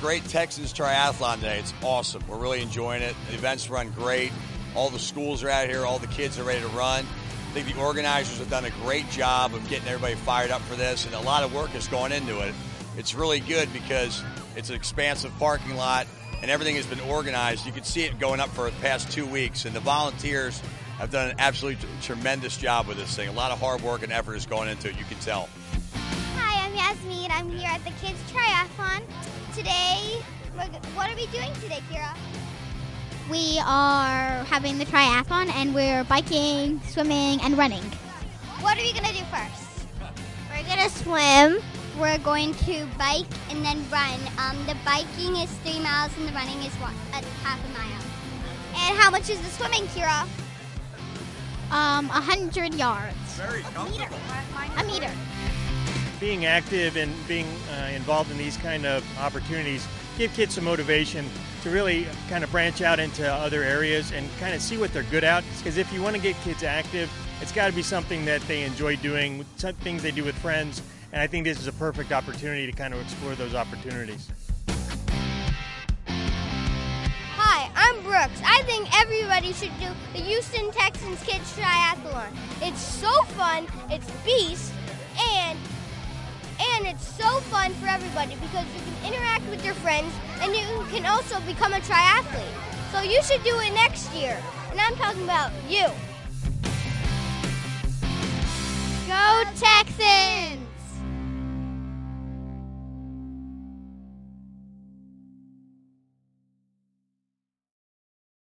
great Texas Triathlon Day. It's awesome. We're really enjoying it. The events run great. All the schools are out here. All the kids are ready to run. I think the organizers have done a great job of getting everybody fired up for this, and a lot of work is going into it. It's really good because it's an expansive parking lot, and everything has been organized. You can see it going up for the past 2 weeks, and the volunteers have done an absolutely tremendous job with this thing. A lot of hard work and effort is going into it, you can tell. Hi, I'm Yasmin. I'm here at the Kids Triathlon. Today, what are we doing today, Kira? We are having the triathlon, and we're biking, swimming, and running. What are we going to do first? We're going to swim. We're going to bike and then run. The biking is 3 miles and the running is half a mile. And how much is the swimming, Kira? 100 yards. Very comfortable. A meter. Being active and being involved in these kind of opportunities give kids some motivation to really kind of branch out into other areas and kind of see what they're good at. Because if you want to get kids active, it's got to be something that they enjoy doing, some things they do with friends, and I think this is a perfect opportunity to kind of explore those opportunities. Hi, I'm Brooks. I think everybody should do the Houston Texans Kids Triathlon. It's so fun, it's beast, and it's so fun for everybody because you can interact with your friends and you can also become a triathlete. So you should do it next year. And I'm talking about you. Go Texans!